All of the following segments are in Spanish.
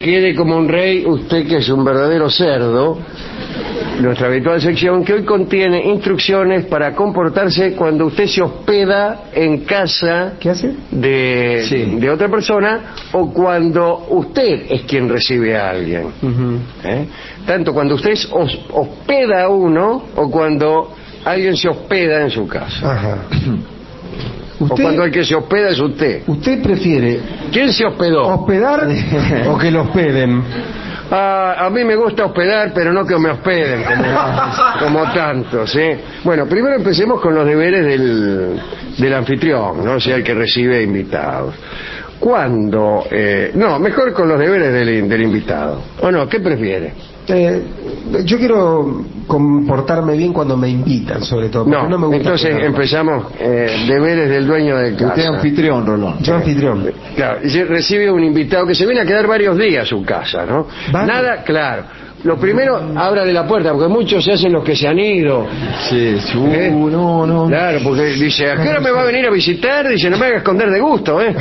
quede como un rey, usted que es un verdadero cerdo, nuestra habitual sección que hoy contiene instrucciones para comportarse cuando usted se hospeda en casa. ¿Qué hace? De otra persona, o cuando usted es quien recibe a alguien. Tanto cuando usted hospeda a uno o cuando alguien se hospeda en su casa. Ajá. O cuando el que se hospeda es usted. ¿Usted prefiere ¿Quién se hospedó? hospedar o que lo hospeden? A mí me gusta hospedar, pero no que me hospeden como tantos, ¿sí? Bueno, primero empecemos con los deberes del anfitrión, ¿no? O sea, el que recibe invitados. Cuando... no, mejor con los deberes del invitado. ¿O no? ¿Qué prefiere? Yo quiero comportarme bien cuando me invitan, sobre todo. No, no me gusta entonces empezamos. Deberes del dueño de casa. Usted es anfitrión, Rolón. Yo anfitrión. Claro, y recibe un invitado que se viene a quedar varios días a su casa, ¿no? ¿Vale? Nada, claro. Lo primero, abra de la puerta, porque muchos se hacen los que se han ido. Sí, no. Claro, porque dice, ¿a qué hora me va a venir a visitar? Dice, no me haga esconder de gusto, ¿eh?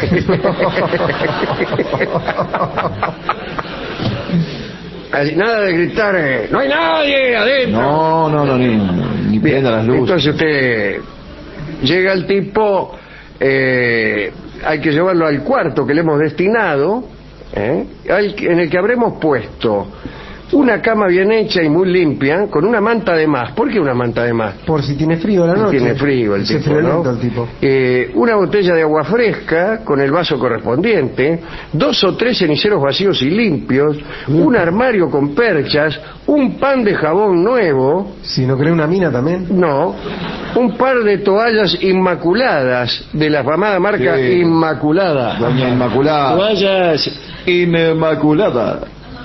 Nada de gritar, no hay nadie adentro. No, ni prenda las luces. Entonces usted llega el tipo, hay que llevarlo al cuarto que le hemos destinado, en el que habremos puesto una cama bien hecha y muy limpia, con una manta de más. ¿Por qué una manta de más? Por si tiene frío la noche. Tiene frío el tipo, ¿no? El tipo. Una botella de agua fresca con el vaso correspondiente, 2 o 3 ceniceros vacíos y limpios, un armario con perchas, un pan de jabón nuevo. Si no cree una mina también. No, un par de toallas inmaculadas de la famada marca Inmaculada. Doña Inmaculada. Toallas Inmaculada.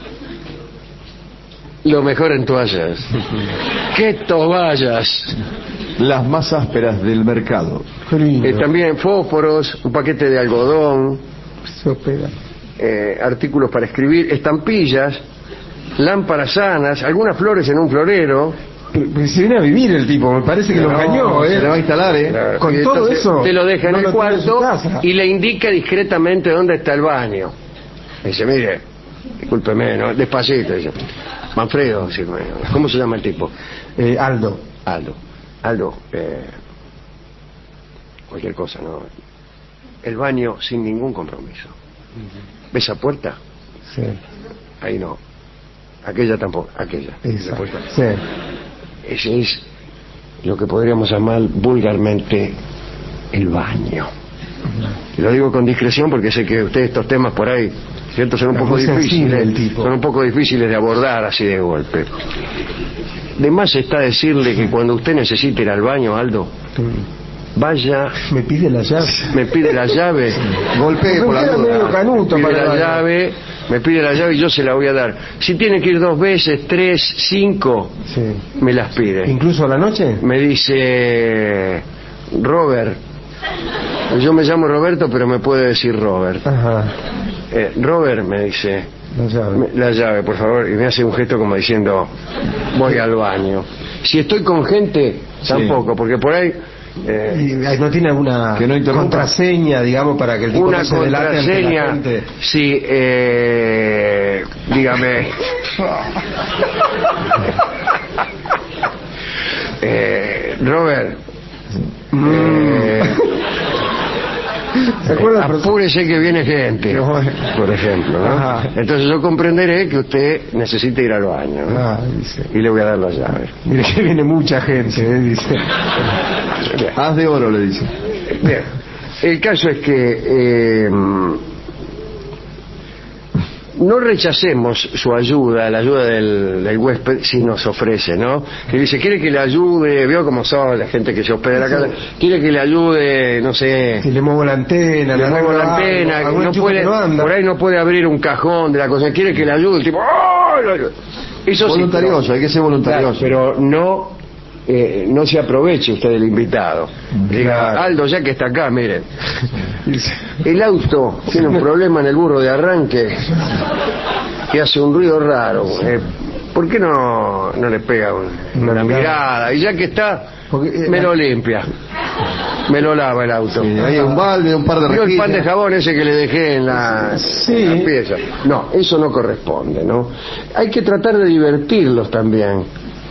Lo mejor en toallas. ¡Qué toallas! Las más ásperas del mercado. También fósforos, un paquete de algodón, Se hospeda. artículos para escribir, estampillas, lámparas sanas, algunas flores en un florero. Se viene a vivir el tipo, me parece que lo engañó, Se le va a instalar, Claro. Con Y todo entonces eso. te lo deja en no el lo tiene en su cuarto casa. y le indica discretamente dónde está el baño. Dice, mire, discúlpeme, ¿no? Despacito, dice. Manfredo, dice, ¿cómo se llama el tipo? Aldo. Aldo, cualquier cosa, ¿no? El baño sin ningún compromiso. ¿Ves esa puerta? Sí. Ahí no. Aquella tampoco, aquella. Esa. La puerta. Sí. Ese es lo que podríamos llamar vulgarmente el baño. Y lo digo con discreción porque sé que ustedes estos temas por ahí, ¿cierto? Son un poco difíciles. Son un poco difíciles de abordar así de golpe. De más está decirle que cuando usted necesite ir al baño, Aldo, vaya. Me pide la llave. Me pide la llave. Golpee por la duda. Me pide la llave y yo se la voy a dar. Si tiene que ir 2 veces, 3, 5, Sí. me las pide. ¿Incluso a la noche? Me dice, Robert, yo me llamo Roberto, pero me puede decir Robert. Ajá. Robert, me dice, La llave. la llave, por favor, y me hace un gesto como diciendo, voy al baño. Si estoy con gente, tampoco, porque por ahí... ¿Y no tiene alguna que no interrumpa. contraseña, digamos, para que el tipo una no se delate ante la contraseña, gente? sí, dígame. Robert, ¿Se acuerda? apúrese que viene gente, por ejemplo, ¿no? Ajá. Entonces yo comprenderé que usted necesita ir al baño, ¿no? Dice. Y le voy a dar la llave. Mire que viene mucha gente, dice. Haz de oro, le dice. Bien, el caso es que no rechacemos su ayuda, la ayuda del huésped, si nos ofrece, ¿no? Que dice, quiere que le ayude, veo cómo son la gente que se hospeda en la casa, quiere que le ayude, no sé, Si le muevo la antena, le muevo la antena, no puede, por ahí no puede abrir un cajón de la cosa, quiere que le ayude, el tipo, ¡oh! Eso sí, Voluntarioso, hay que ser voluntarioso. pero no se aproveche usted del invitado. Diga, Aldo, ya que está acá, miren, el auto tiene un problema en el burro de arranque que hace un ruido raro. ¿Por qué no le pega una mirada? Y ya que está, me lo limpia. me lo lava el auto. Sí, hay un balde, un par de ¿Vio el pan de rejillas. jabón ese que le dejé en la pieza? No, eso no corresponde, ¿no? Hay que tratar de divertirlos también.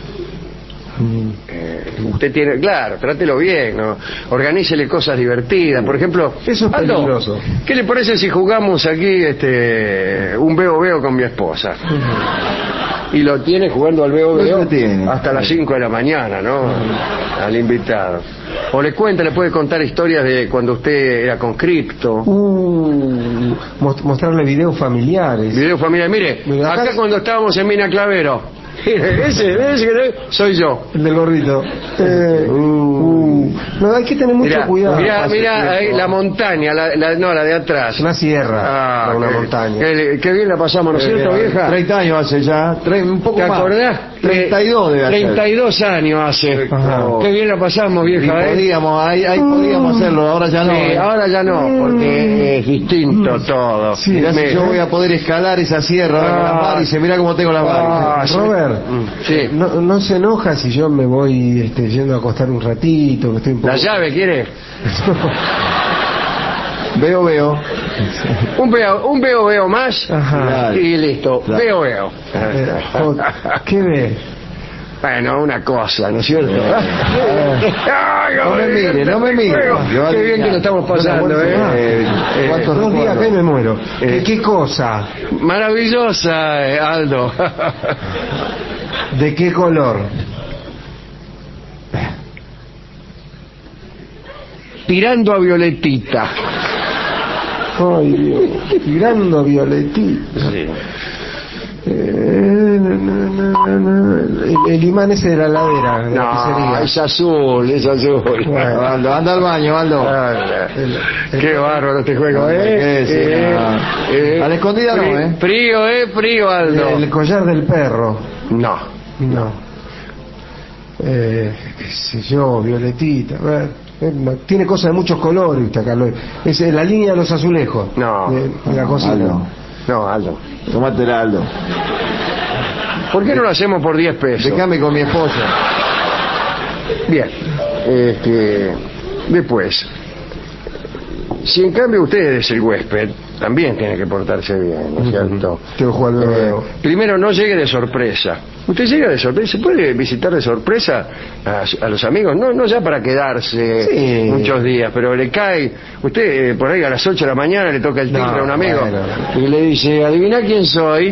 Usted tiene, claro, trátelo bien, ¿no? Organícele cosas divertidas. Por ejemplo, Eso es Aldo, peligroso. ¿qué le parece si jugamos aquí un veo con mi esposa? Y lo tiene jugando al veo Lo tiene. hasta las 5 de la mañana, ¿no? Al invitado. O le puede contar historias de cuando usted era conscripto. Mostrarle videos familiares. Video familiar. Mire, Mira, acá cuando estábamos en Mina Clavero. ese que soy yo. El del gorrito. No, hay que tener mucho cuidado. Mira ahí la montaña, la de atrás. Una sierra, no una montaña. Qué bien la pasamos, ¿no es cierto, vieja? 30 años hace ya, un poco ¿Te más. acordás? 32 debe hacer. 32 años hace. Ajá. Qué bien la pasamos, Y vieja, ¿eh? podíamos, ahí podíamos hacerlo, ahora ya no. Sí, ahora ya no, porque es distinto todo. Sí, Mirá si yo voy a poder escalar esa sierra con las varices, mirá cómo tengo las varices. Robert, Sí. no se enoja si yo me voy yendo a acostar un ratito, que estoy un poco... ¿La llave quiere? Veo. Un veo más. Ajá. Y listo, Claro. veo. ¿Qué ve? Bueno, una cosa, ¿no es cierto? No me mire. Qué bien que lo estamos pasando, ¿eh? ¿Cuántos 2 días acá y me muero. ¿Qué cosa? Maravillosa, Aldo. ¿De qué color? Tirando a violetita. Ay, Dios. Tirando violetita. Sí. El imán ese de la heladera, de la No, pizzería. es azul, es azul. Bueno. Aldo, anda al baño, Aldo. Qué bárbaro este juego, ¿eh? A la escondida no, ¿eh? Frío, Aldo. El collar del perro. No. No. Qué sé yo, violetita. A ver, tiene cosas de muchos colores usted acá. Es la línea de los azulejos. No. De la cocina. Aldo. No, Aldo. Tomátela, Aldo. ¿Por qué no lo hacemos por 10 pesos? Déjame con mi esposa. Bien. Después, si en cambio usted es el huésped, también tiene que portarse bien, ¿no es cierto? Tengo que jugar al veo. Primero, no llegue de sorpresa. Usted llega de sorpresa, ¿se puede visitar de sorpresa a los amigos? No ya para quedarse Sí. muchos días, pero le cae, usted por ahí a las 8 de la mañana le toca el timbre a un amigo bueno. y le dice, adivina quién soy.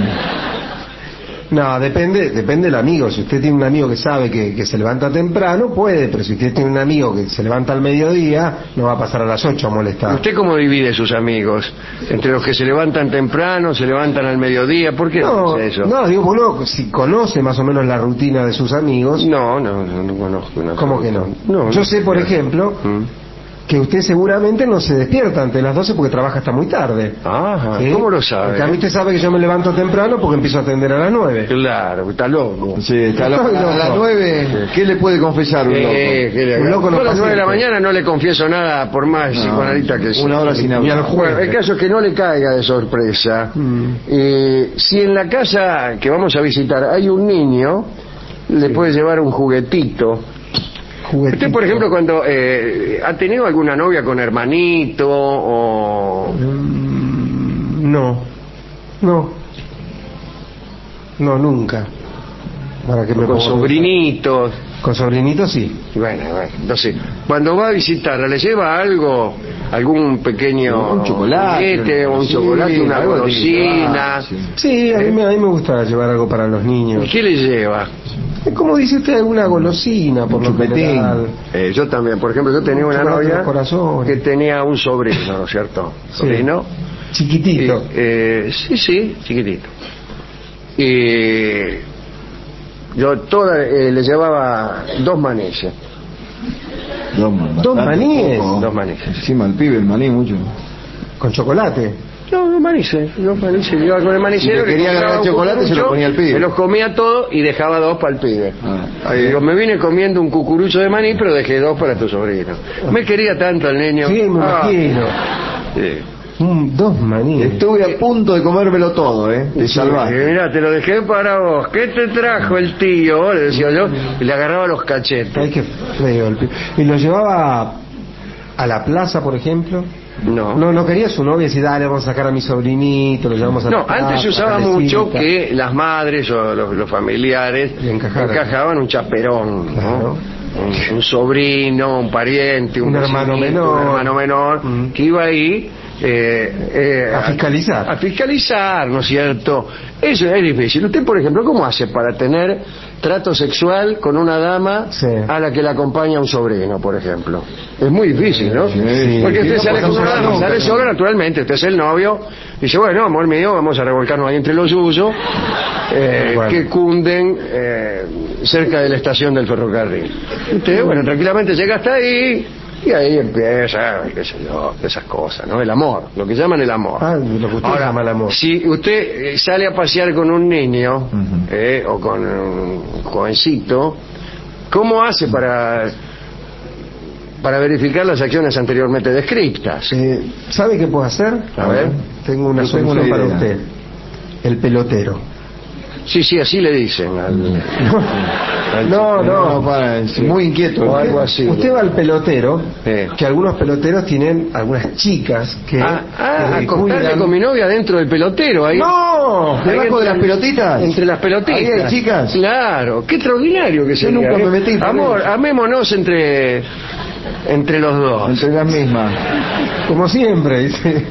No, depende del amigo. Si usted tiene un amigo que sabe que se levanta temprano, puede, pero si usted tiene un amigo que se levanta al mediodía, no va a pasar a las 8 a molestar. ¿Usted cómo divide sus amigos? Entre los que se levantan temprano, se levantan al mediodía, ¿por qué no hace eso? No, digo, uno si conoce más o menos la rutina de sus amigos. No conozco. ¿Cómo que no? No, Yo sé, por ejemplo, que usted seguramente no se despierta antes de las 12 porque trabaja hasta muy tarde. Ajá, ¿Sí? ¿cómo lo sabe? Porque a mí usted sabe que yo me levanto temprano porque empiezo a atender a las 9. Claro, está loco. Sí, está Estoy a las loco. 9, ¿qué le puede confesar un loco? Un loco no Yo a las 9 de la paciente. mañana no le confieso nada, por más psicoanalista que sea. Una hora sin Y al hablar. jueves. Bueno, el caso es que no le caiga de sorpresa. Si en la casa que vamos a visitar hay un niño, le puede llevar un juguetito. Usted, por ejemplo, cuando ha tenido alguna novia con hermanito o... No, nunca. Para que me con ponga- sobrinitos. Con sobrinitos sí. Bueno, entonces, cuando va a visitarla, ¿le lleva algo? ¿Algún pequeño Un chocolate, juguete, o un sí, chocolate, una algo golosina? así. Sí, a mí me gusta llevar algo para los niños. ¿Y qué le lleva? Como dice usted, alguna golosina, por Un lo chupetín. general. Yo también, por ejemplo, yo tenía una Chocolate de novia los corazones. que tenía un sobrino, ¿no es cierto? Sí. Sobrino. Chiquitito. Sí, chiquitito. Y yo le llevaba 2 manices. Dos maníes. Dos maníes. Encima el pibe, el maní mucho. Con chocolate. No, 2 manices. Iba con el manicero. Si le quería le compraba agarrar un chocolate, se lo cucurucho, ponía al pibe. Me los comía todo y dejaba 2 para el pibe. Ahí. Digo, me vine comiendo un cucurucho de maní, pero dejé 2 para tu sobrino. Me quería tanto el niño. Sí, me imagino. Sí. 2 maníes. Estuve a punto de comérmelo todo, Te salvaste. Mira, te lo dejé para vos. ¿Qué te trajo el tío? Le decía yo, y le agarraba los cachetes. Ay, qué feo el pibe. Y lo llevaba a la plaza, por ejemplo? No. No quería su novia decir, dale, vamos a sacar a mi sobrinito, lo llevamos a No, la plaza, antes se usaba mucho que las madres o los familiares encajaban un chaperón, ¿no? Claro. Un sobrino, un pariente, un hermano vecinito, menor. un hermano menor, que iba ahí a fiscalizar. A fiscalizar, ¿no es cierto? Eso es difícil. Usted, por ejemplo, ¿cómo hace para tener trato sexual con una dama a la que le acompaña un sobrino, por ejemplo? Es muy difícil, ¿no? Sí. Porque usted sale con una dama, nunca, sale solo, naturalmente, usted es el novio, dice, bueno, amor mío, vamos a revolcarnos ahí entre los suyos, que cunden cerca de la estación del ferrocarril. Usted, bueno, tranquilamente llega hasta ahí, y ahí empieza, qué sé yo, esas cosas, ¿no? El amor, lo que llaman el amor. Lo que usted llama el amor. Si usted sale a pasear con un niño, o con un jovencito, ¿cómo hace para verificar las acciones anteriormente descritas? ¿Sabe qué puedo hacer? A ver. Tengo una solución para usted. El pelotero. Sí, así le dicen No, muy inquieto. O algo así. Usted va al pelotero, que algunos peloteros tienen algunas chicas que acostarse con mi novia dentro del pelotero ahí. ¡No! ¿Debajo de las pelotitas? Entre las pelotitas. ¿Ahí hay chicas? Claro, qué extraordinario que sería. Yo nunca me metí. Amor, amémonos entre los dos. Entre las mismas. Como siempre, dice.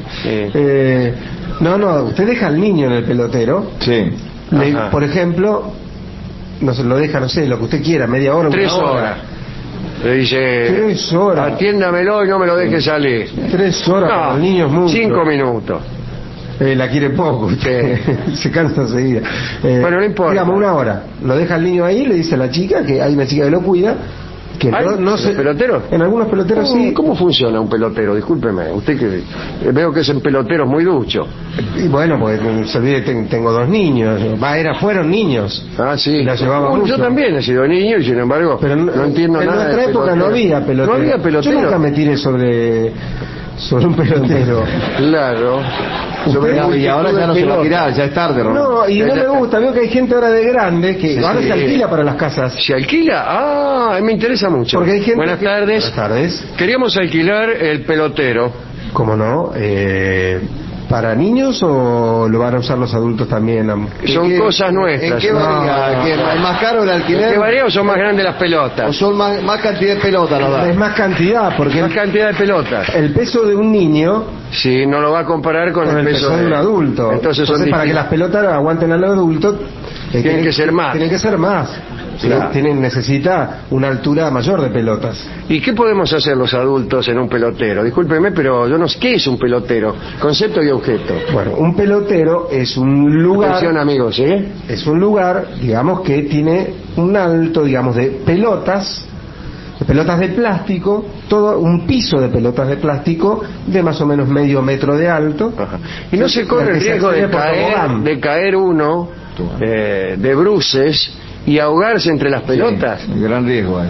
No, usted deja al niño en el pelotero. Sí. Por ejemplo, no se lo deja, no sé, lo que usted quiera, media hora, 3 horas. Le dice, 3 horas. Atiéndamelo y no me lo deje salir. 3 horas para el niño es mucho. 5 minutos. La quiere poco, usted se cansa enseguida. Bueno, no importa. Digamos, 1 hora. Lo deja el niño ahí, le dice a la chica, que hay una chica que lo cuida, que no sé. ¿Peloteros? En algunos peloteros sí. ¿Cómo funciona un pelotero? Discúlpeme, usted que veo que es en peloteros muy ducho. Y bueno, pues se olvide, tengo 2 niños. Fueron niños. Sí. Y la llevaba mucho. Yo también he sido niño y sin embargo pero no entiendo nada. En nuestra época no había pelotero. No había pelotero. Yo nunca me tiré sobre un pelotero. Claro. Y ahora ya no se va a tirar, ya es tarde, Román. No, y no me gusta, veo que hay gente ahora de grande que ahora se alquila para las casas. ¿Se alquila? Me interesa mucho. Porque hay gente Buenas tardes. Buenas tardes. Queríamos alquilar el pelotero. ¿Cómo no? ¿Para niños o lo van a usar los adultos también? Son cosas nuestras. ¿En qué varía? ¿Es más caro el alquiler? ¿En qué varía o son más grandes las pelotas? ¿O son más cantidad de pelotas? Es más cantidad, porque más cantidad de pelotas. El peso de un niño no lo va a comparar con el peso de un adulto. Entonces para que las pelotas aguanten al adulto tienen que ser más. Tienen que ser más. Claro. Necesita una altura mayor de pelotas. ¿Y qué podemos hacer los adultos en un pelotero? Discúlpeme, pero yo no sé qué es un pelotero. Concepto y objeto. Bueno, un pelotero es un lugar. Atención, amigos, es un lugar, digamos, que tiene un alto, digamos, de pelotas de plástico, todo un piso de pelotas de plástico de más o menos medio metro de alto. Ajá. Y no se corre el riesgo de caer uno de bruces y ahogarse entre las pelotas. Sí, gran riesgo.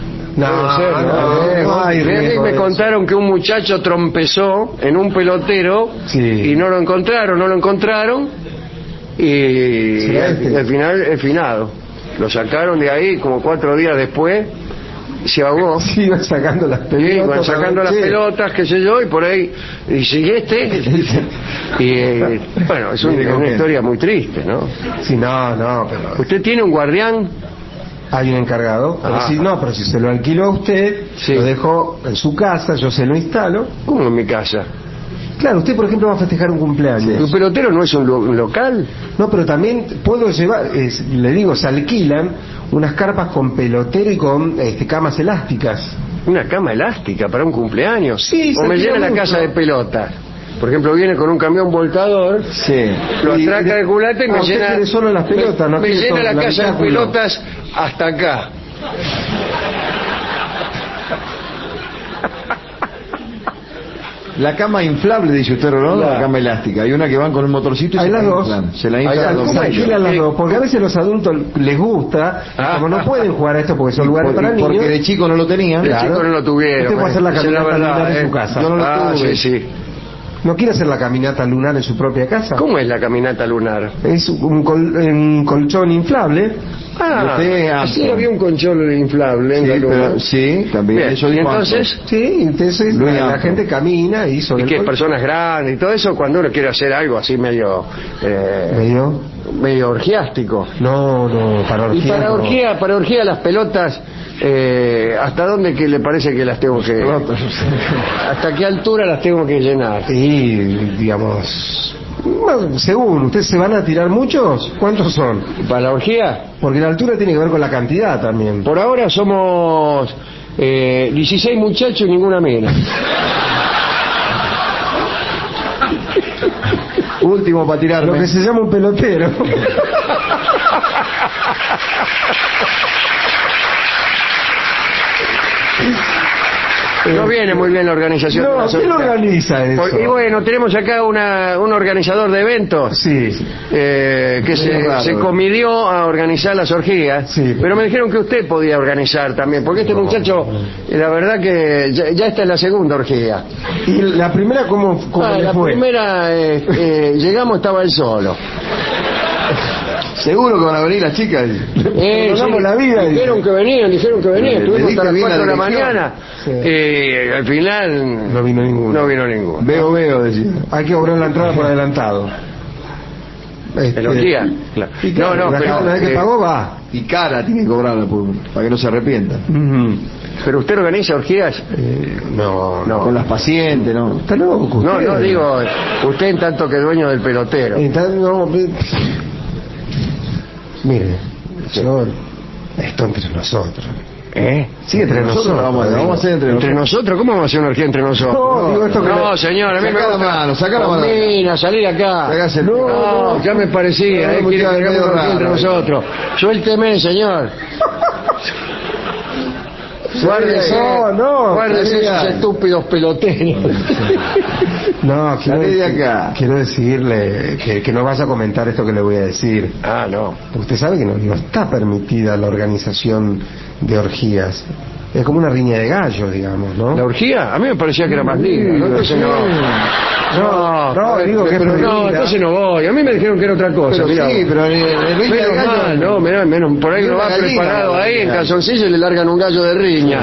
No hay riesgo. Me contaron que un muchacho trompezó en un pelotero y no lo encontraron y al final es finado. Lo sacaron de ahí como 4 días después. Se ahogó. Sí, iban sacando las pelotas. Pelotas, qué sé yo, y por ahí. Y bueno, es una historia muy triste, ¿no? Sí, no, pero. ¿Usted tiene un guardián? Hay un encargado. Pero si se lo alquilo a usted, lo dejo en su casa, yo se lo instalo. ¿Cómo en mi casa? Claro, usted por ejemplo va a festejar un cumpleaños. ¿Un pelotero no es un local? No, pero también puedo llevar, le digo, se alquilan unas carpas con pelotero y con camas elásticas. ¿Una cama elástica para un cumpleaños? Sí, o me llena la casa de pelotas. Por ejemplo, viene con un camión volcador, lo atraca de culata y me llena solo las pelotas, me llena la casa de pelotas hasta acá. La cama inflable, dice usted, ¿no? La cama elástica. Hay una que van con un motorcito y se la inflan. Se la inflan. ¿Cómo alquilan las dos? Porque a veces los adultos les gusta, como no pueden jugar a esto porque son lugares para niños. Porque de chico no lo tenían. De chico no lo tuvieron. Usted puede hacer la caminata en su casa. Yo no lo tuve. Sí. ¿No quiere hacer la caminata lunar en su propia casa? ¿Cómo es la caminata lunar? Es un colchón inflable. Sí, había un colchón inflable en la luna. Sí, también. Bien, Eso y dijo entonces... antes. Sí, entonces la gente camina y sobre Y que personas grandes y todo eso, cuando uno quiere hacer algo así medio orgiástico. No, para orgía. Y para orgía las pelotas, ¿hasta dónde que le parece que las tengo que... ¿Hasta qué altura las tengo que llenar? Y, digamos... Bueno, según, ¿ustedes se van a tirar muchos? ¿Cuántos son? ¿Para la orgía? Porque la altura tiene que ver con la cantidad también. Por ahora somos 16 muchachos y ninguna mina. Último para tirarme. Lo que se llama un pelotero. No viene muy bien la organización. No, ¿quién organiza eso? Y bueno, tenemos acá un organizador de eventos. Sí. Que se comidió a organizar las orgías. Sí. Pero me dijeron que usted podía organizar también, porque este muchacho, la verdad que ya esta es la segunda orgía. ¿Y la primera cómo le la fue? primera, llegamos, estaba él solo. Seguro que van a venir las chicas. Perdonamos la vida. Dijeron que venían. Estuvimos hasta las 4 de la mañana. Sí. Al final no vino ninguno. Veo, decía. Hay que cobrar la entrada por adelantado. ¿El orgía? Claro. No, la gente, una vez que pagó va. Y cara tiene que cobrarla para que no se arrepienta. ¿Pero usted organiza orgías? No. Con las pacientes, ¿no? Está loco. No, digo, usted en tanto que dueño del pelotero. Mire, señor, esto entre nosotros. Sí, entre nosotros. Vamos a hacer entre nosotros. ¿Cómo vamos a hacer una orgía entre nosotros? No, digo esto que señor, a mí me gusta. Saca la mano. Mira, salí de acá. No, ya me parecía. Quiere que hagamos una orgía entre nosotros. Suélteme, señor. Guárdese esos estúpidos peloteros. No, quiero decirle que no vaya a comentar esto que le voy a decir. No. Usted sabe que no está permitida la organización de orgías. Es como una riña de gallos, digamos, ¿no? ¿La orgía? A mí me parecía que era más linda, ¿no? Entonces digo que entonces no voy. A mí me dijeron que era otra cosa. Pero sí, pero menos por ahí lo va preparado ahí en calzoncillo y le largan un gallo de riña.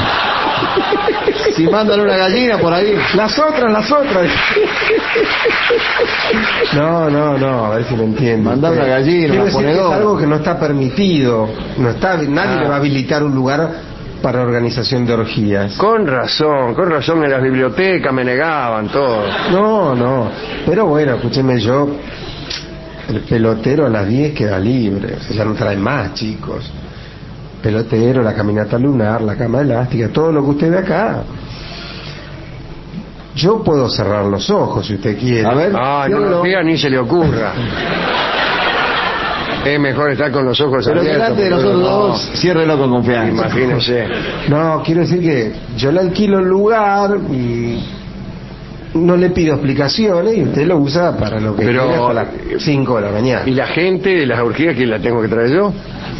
Si mandan una gallina por ahí. Las otras. No, a ver si me entienden. Mandar una gallina, Quiero una decir que es ponedora. algo que no está permitido. Nadie le va a habilitar un lugar para organización de orgías. Con razón, en las bibliotecas me negaban todo. No. Pero bueno, escúcheme, el pelotero a las 10 queda libre. O sea, ya no traen más, chicos. Pelotero, la caminata lunar, la cama elástica, todo lo que usted ve acá. Yo puedo cerrar los ojos si usted quiere. A ver. No lo diga ni se le ocurra. Es mejor estar con los ojos abiertos. Pero delante de nosotros dos, ciérrelo con confianza. Imagínese. No, quiero decir que yo le alquilo el lugar y no le pido explicaciones y usted lo usa para lo que quiera hasta las 5 de la mañana. ¿Y la gente de las orgías que la tengo que traer yo?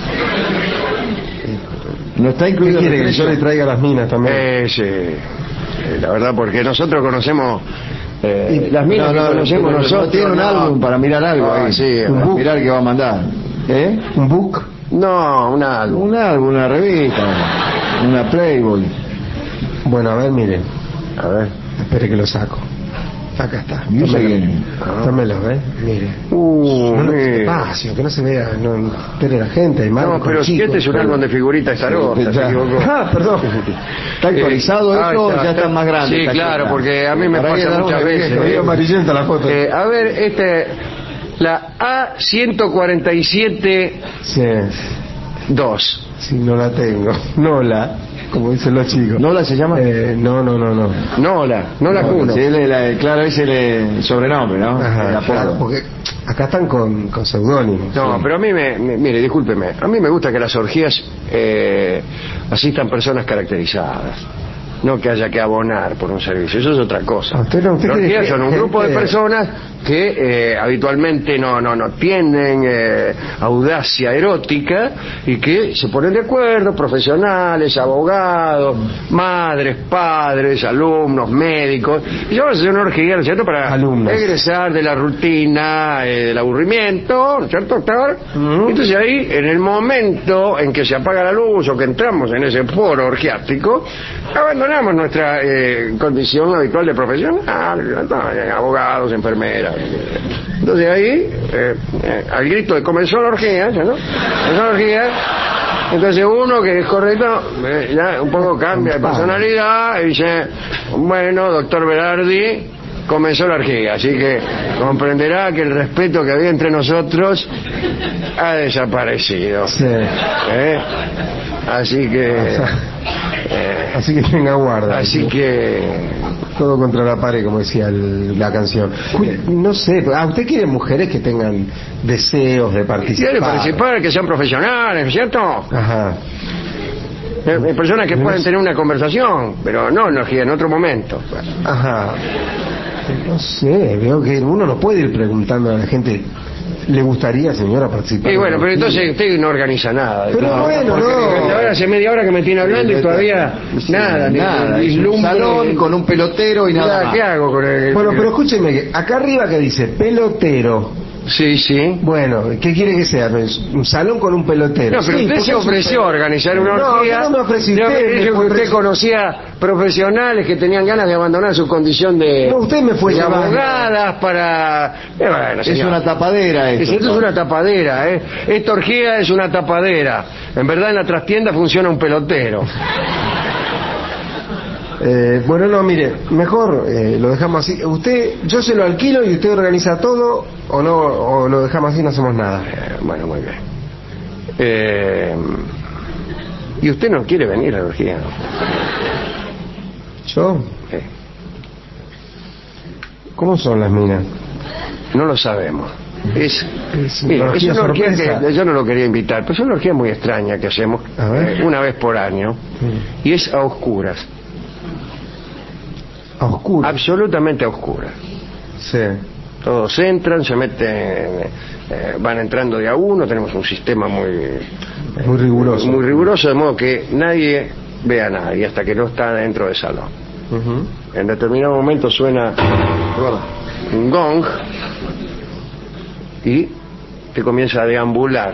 No está incluido. ¿Quiere que yo le traiga las minas también? Sí. La verdad, porque nosotros conocemos las minas que conocemos nosotros. No tiene un álbum para mirar algo ahí. Sí, para mirar qué va a mandar. ¿Un book? No, un álbum. Un álbum, una revista, una Playboy. Bueno, a ver, miren. A ver. Espere que lo saco. Acá está. Tómelo, ¿ves? Mire. Despacio, que no se vea. No espere la gente. No, pero si este es un álbum de figuritas Zaragoza, se equivocó. Perdón. Está actualizado esto, ya está más grande. Sí, claro, porque a mí me pasa muchas veces. Medio amarillenta la foto. A ver, la A147 2. Sí, no la tengo. Como dicen los chicos. ¿Nola se llama? No. Nola Cuno. Sí, claro, ese es el sobrenombre, ¿no? Ajá, claro, porque acá están con seudónimos. No, sí. Pero a mí mire, discúlpeme, a mí me gusta que las orgías asistan personas caracterizadas. No que haya que abonar por un servicio, eso es otra cosa. Usted las orgías son un grupo de personas que habitualmente no tienen audacia erótica y que se ponen de acuerdo, profesionales, abogados, madres, padres, alumnos, médicos, y ya vamos a hacer una orgía, ¿no es cierto?, para egresar de la rutina, del aburrimiento, ¿no es cierto, doctor? Entonces ahí, en el momento en que se apaga la luz o que entramos en ese foro orgiástico, abandonamos nuestra condición habitual de profesional, abogados, enfermeras. Entonces ahí, al grito de comenzó la orgía, ¿no? Comenzó la orgía. Entonces uno que es correcto, ya un poco cambia de personalidad y dice, bueno, doctor Berardi, comenzó la orgía, así que comprenderá que el respeto que había entre nosotros ha desaparecido. Sí. Así que tenga guarda. Así que todo contra la pared, como decía la canción. No sé, ¿usted quiere mujeres que tengan deseos de participar? ¿Quiere participar, que sean profesionales, ¿no es cierto? Ajá. Personas que pueden tener una conversación, pero no en otro momento. Ajá. No sé, veo que uno no puede ir preguntando a la gente, ¿le gustaría, señora, participar? Y bueno, pero entonces usted no organiza nada. Pero bueno, ahora hace media hora que me tiene hablando y todavía nada. Es un salón con un pelotero y nada más. ¿Qué hago con el... Bueno, pero escúcheme, acá arriba que dice pelotero. Sí. Bueno, ¿qué quiere que sea? Un salón con un pelotero. No, pero usted se ofreció a organizar una orgía. No me ofrecí. Usted conocía profesionales que tenían ganas de abandonar su condición de... No, usted me fue de llevando. Abogadas para... Bueno, es una tapadera esto. Esto es una tapadera, Esta orgía es una tapadera. En verdad en la trastienda funciona un pelotero. Bueno, no, mire, mejor lo dejamos así. Yo se lo alquilo y usted organiza todo, o no, o lo dejamos así y no hacemos nada. Bueno, muy bien. ¿Y usted no quiere venir a la orgía? ¿Yo? ¿Cómo son las minas? No lo sabemos. Es una orgía que yo no lo quería invitar, pero es una orgía muy extraña que hacemos una vez por año, y es a oscuras. ¿A oscuras? Absolutamente a oscuras. Sí. Todos entran, se meten, van entrando de a uno, tenemos un sistema muy riguroso, de modo que nadie ve a nadie hasta que no está dentro del salón. En determinado momento suena un gong y te comienza a deambular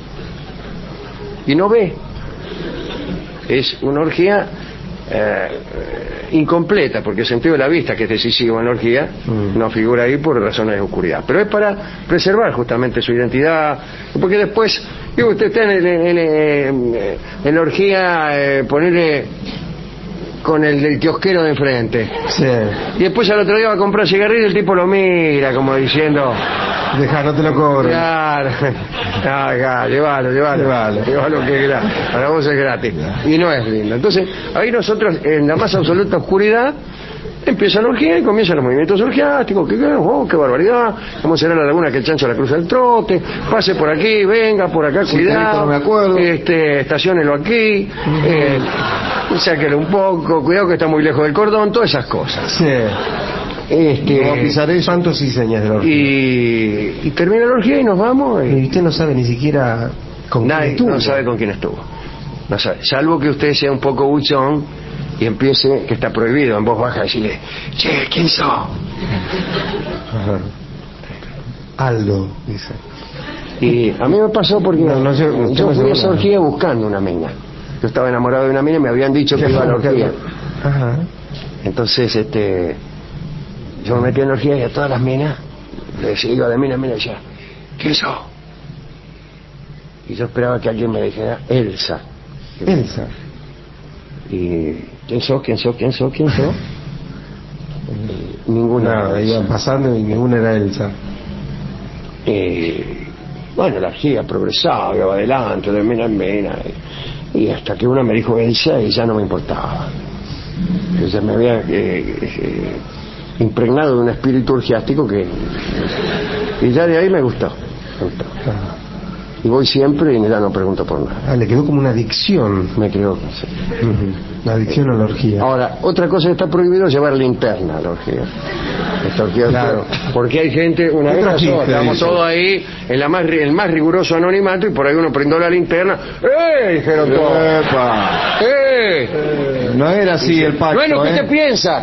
y no ve. Es una orgía incompleta, porque el sentido de la vista, que es decisivo en la orgía, no figura ahí por razones de oscuridad, pero es para preservar justamente su identidad, porque después usted está en la orgía, ponerle con el del kiosquero de enfrente, y después al otro día va a comprar cigarrillo y el tipo lo mira como diciendo, deja, no te lo cobro. Claro, llévalo que es gratis, para vos es gratis, y no es lindo. Entonces ahí nosotros, en la más absoluta oscuridad, empieza la orgía y comienzan los movimientos orgiásticos. Qué barbaridad, cómo será la laguna que el chancho la cruza el trote, pase por aquí, venga por acá, cuidado, no me acuerdo. Estaciónelo aquí, sáquelo un poco, cuidado que está muy lejos del cordón, todas esas cosas. Sí. No pisaré santos y señas de la orgía. Y termina la orgía y nos vamos. Y usted no sabe ni siquiera con quién estuvo. No sabe con quién estuvo. No sabe. Salvo que usted sea un poco buchón y empiece, que está prohibido, en voz baja, decirle, che, ¿quién sos? Aldo, dice. Y a mí me pasó porque yo fui a esa orgía buscando una mina. Yo estaba enamorado de una mina y me habían dicho que iba a la orgía. Entonces, yo me metí en la orgía y a todas las minas les iba de mina a mina y decía, ¿quién sos? Y yo esperaba que alguien me dijera, Elsa. Y ¿quién sos? Ninguna. Nada, iban pasando y ninguna era Elsa. Bueno, la orgía progresaba, iba adelante, de mina en mina, y hasta que una me dijo Elsa y ya no me importaba. Ella me había impregnado de un espíritu orgiástico y ya de ahí me gustó. Y voy siempre y ya no pregunto por nada. Le quedó como una adicción. Me creo que sí. La adicción a la orgía. Ahora, otra cosa que está prohibido es llevar linterna a la orgía. Esta orgía oscura. Porque hay gente, una vez pasó, estábamos todos ahí, en el más riguroso anonimato, y por ahí uno prendió la linterna. Dijeron todos. No era así el pacto. Bueno, ¿qué te piensas?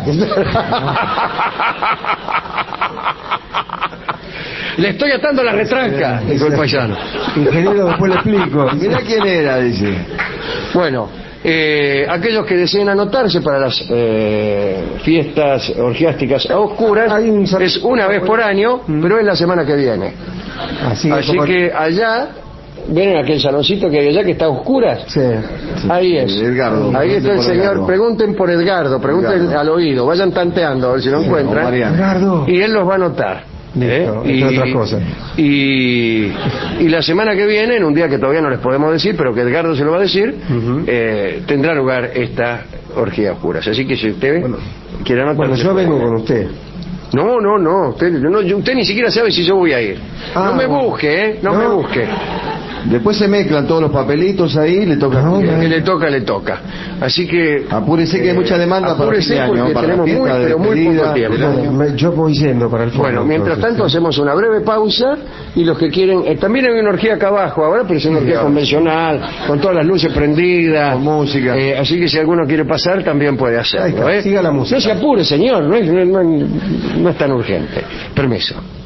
Le estoy atando la retranca, dijo el paisano. Ingeniero, después le explico. Mirá quién era, dice. Bueno, aquellos que deseen anotarse para las fiestas orgiásticas a oscuras, es una vez por año, pero es la semana que viene. Así que allá, ¿ven en aquel saloncito que hay allá que está a oscuras? Sí. Ahí es. Edgardo, ahí está el señor. Edgardo. Pregunten por Edgardo, pregunten al oído, vayan tanteando a ver si lo encuentran. Edgardo. Y él los va a anotar. Y otras cosas. Y la semana que viene, en un día que todavía no les podemos decir, pero que Edgardo se lo va a decir, tendrá lugar esta orgía oscura. Así que si usted quiere anotar... Bueno, yo vengo con usted. No, usted ni siquiera sabe si yo voy a ir. No me busque, no me busque. Después se mezclan todos los papelitos ahí, le toca. Que le toca. Así que apúrese que hay mucha demanda para el fin de año, para la fiesta de despedida del año. Yo voy yendo para el fondo. Bueno, mientras tanto hacemos una breve pausa y los que quieren... también hay una orgía acá abajo ahora, pero es una orgía convencional, con todas las luces prendidas, con música. Así que si alguno quiere pasar también puede hacerlo. Siga la música. No se apure, señor, no es tan urgente. Permiso.